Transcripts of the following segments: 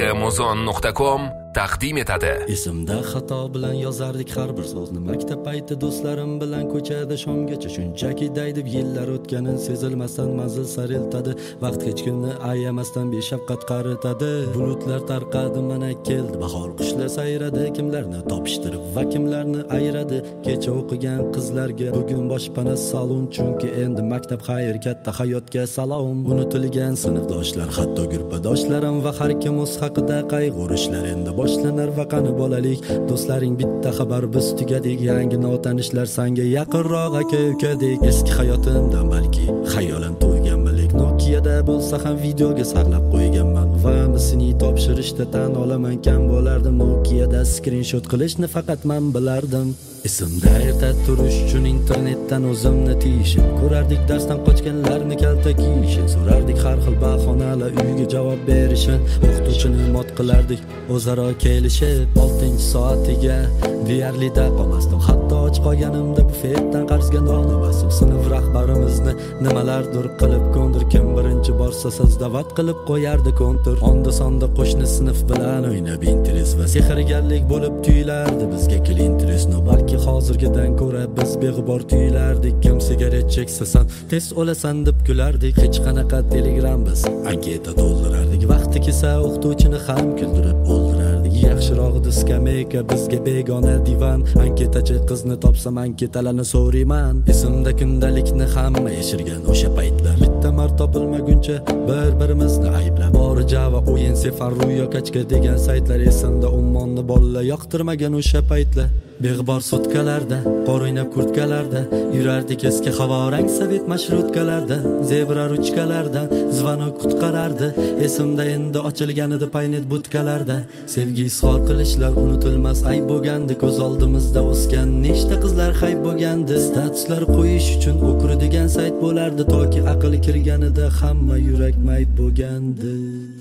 xmuzon.com taqdim etadi. Esimda xato bilan yozardik har bir so'zni, maktab payti do'stlarim bilan ko'chada shomgacha shunchaki daydib yillar o'tganin sezilmasdan manzil sari eltadi. Vaqt hech kunni ayamasdan beshafqat qaritadi. Bulutlar tarqadi, mana keldi bahor, qushlar sayradi, kimlarni topishtirib va kimlarni ayradi. Kecha o'qigan qizlarga bugun boshpana salon, chunki endi maktab xayr, katta hayotga salom. Unutilgan sinfdoshlar, hatto guruhdoshlarim va har kim o'z haqida qayg'urishlar endi boshlanar va qani bolalik. Do'stlaring bitta xabar, biz tugadik. Yangi notanishlar sanga yaqinroq aka-ukadek. Eski hayotimdan balki xayolan to'yganmalik, Nokia'da bo'lsa ham videoga saqlab qo'yganman va misini topshirishda tan olaman kam bo'lardim. Nokia'da screenshot qilishni faqat men bilardim. Esimda erta turish uchun internetdan o'zimni tiyishim, ko'rardik darsdan qochganlarni kalta kiyishim, so'rardik har xil bahonalar uyga javob berishim, o'qituvchini mot qilardik o'zaro kelishib. 6-soatiga deyarli da qolmasdim, hatto och qolganimda bufetdan qarzga non olmasdim. Sinf rahbarimizni nimalardir qilib ko'ndir, kim birinchi borsa sizdavat qilib qo'yardi kontur. Onda sonda qo'shni sinf bilan o'ynab interes va sehrgarlik bo'lib tuyulardi bizga klinteresno. Balki hozirgidan ko'ra biz beg'ubor tuyulardik. Kim sigaret cheksa san tez o'lasan deb kulardik. Hech qanaqa telegram biz anketa to'ldirardik. Vaqti kelsa o'qituvchini ham kuldirib o'ldirardik. Yaxshirog'i skameyka bizga begona divan. Anketachi qizni topsam anketalarni so'rayman. Esimda kundalikni hamma yashirgan o'sha paytlar. Bitta marta topilmaguncha bir-birimizni ayblab, bori Java, o'yin, Sefar, Ruyo, Kachka degan saytlar. Esimda Ummonni bolalar yoqtirmagan o'sha paytlar. Beg'bor sutkalarda, qor o'ynab kurtkalarda yurardik, eski havorang sovet mashrutkalarda. Zebra ruchkalardan zvanok qutqarardi. Esimda endi ochilgan edi paynet butkalarda. Sevgi izhor qilishlar unutilmas ayb bo'lgandi. Ko'z oldimizda o'sgan nechta qizlar hayb bo'lgandi. Statuslar qo'yish uchun o'kir degan sayt bo'lardi, toki aql kirganida hamma yurak mayb bo'lgandi.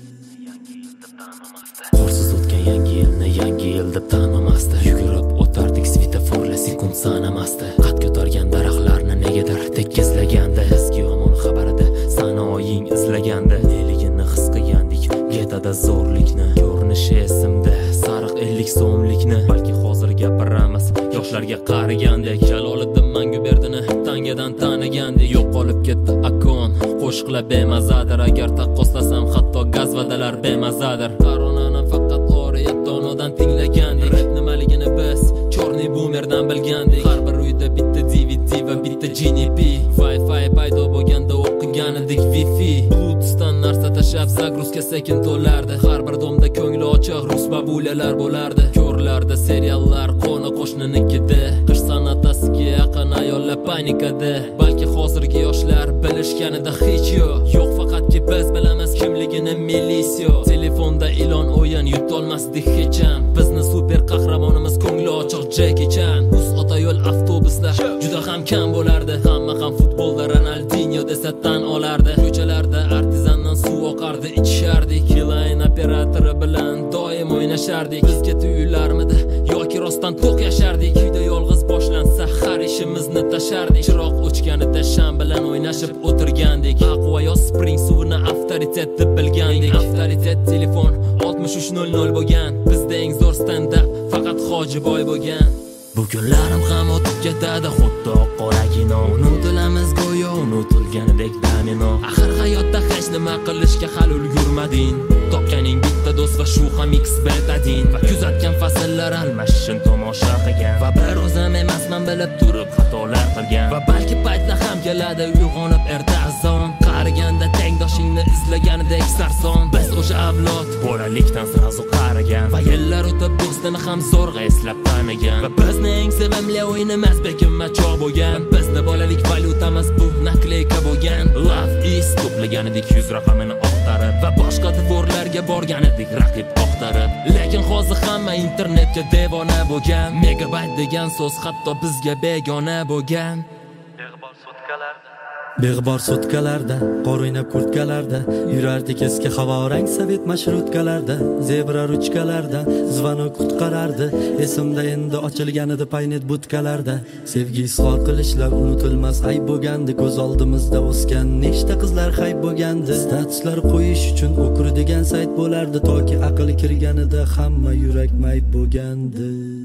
Qorsiz o'tgan yangi yil deb tanimasdi. Yugurib o'tardik svetoforlar sekund sanamasdi. Qad ko'targan daraxtlarni negadir tekizlagandi. Eski yomon xabarida sanoying izlagandi. Neligini his qilgandik getada zo'rlikni. Ko'rinishi esimda sariq 50 so'mlikni. Balki hozir gapiramiz yoshlarga qaragandek. Jaloliddin Manguberdini tangadan tanigandek. Yo'qolib ketdi akon, qo'shiqlar bemazadir. Agar taqqoslasam hatto gazvadalar bemazadir. Koronani faqat oriyatdonodan tinglagandik. Rap nimaligini biz chorniy boomerdan bilgandik. Har bir uyda bitta DVD va bitta GNP. Wi-Fi paydo bo'lganda o'qigan edik Wi-Fi. Bluetoothdan narsa tashab zagruzka sekin to'lardi. Har bir domda ko'ngli ochiq rus babulalar bo'lardi. Ko'rlarda seriallar qo'ni qo'shninikida. Qish san'atasiga yaqin ayollar panikada. Balki hozirgi yoshlar bilishganida hech yo'q, faqatki biz bilamiz kimligini milisiya. Telefonda ilon o'yin yutolmasdik hech ham. Bizni super qahramonimiz ko'ngli ochiq Jackie Chan. Uz ota yo'l avtobuslar juda ham kam bo'lardi. Hamma ham futbolda Ronaldinho desa tan olardi. Ko'chalarda artizandan suv oqardi, ichishardik. Line operatori bilan doim o'ynashardik. Bizga tuyularmidi yoki rostdan to'q yashardik. Uyda yolg'iz boshlansa har ishimizni tashardik. Chiroq o'chganida sham bilan o'ynashib o'tirgandik. Aqua yo Spring suvini avtoritet deb bilgandik. Avtoritet telefon 6300 bo'lgan. Bizda eng zo'r stand-up faqat Hojiboy bo'lgan. Bu kunlarim ham o'tib ketadi xuddi qoragino. Unutilamiz go'yo unutilganidek domino. Axir hayotda hech nima qilishga hali ulgurmading. Topganing bitta do'st va shu ham X betadin. Va kuzatgan fasllar almashishini tomosha qilgan. Va bir o'zim emasman bilib turib xatolar qilgan. Va balki paytlar ham keladi uyg'onib erta azon. Qariganda tengdoshingni izlaganidek sarson. Biz o'sha avlod bolalikdan sirazu qarigan. Va yillar o'tib do'stini ham zo'rg'a eslab tanigan. Va bizning eng sevimli o'yinimiz bekinma choq bo'lgan. Bizni bolalik valyutamiz bu nakleyka bo'lgan. Love is to'plaganidek 100 raqamini oqtarib va boshqa dvorlarga borganidik raqib oqtarib. Lekin hozir hamma internetga devona bo'lgan. Megabayt degan so'z hatto bizga begona bo'lgan. Beg'bor sutkalarda, Beg'bor sutkalarda, qor o'ynab kurtkalarda, yurardik eski havorang sovet mashrutkalarda, zebra ruchkalarda, zvanok qutqarardi. Esimda endi ochilganida paynet butkalarda, sevgi izhor qilishlar unutilmas ayb bo'lgandi. Ko'z oldimizda o'sgan nechta qizlar hayb bo'lgandi. Statuslar qo'yish uchun o'kur degan sayt bo'lardi, toki aql kirganida hamma yurak mayb bo'lgandi.